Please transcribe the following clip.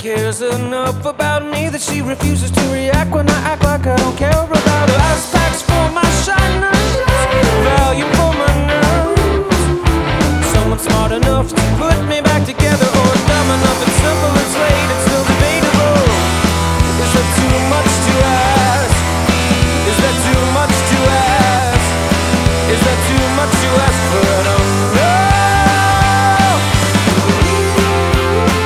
cares enough about me that she refuses to react when I act like I don't care about her.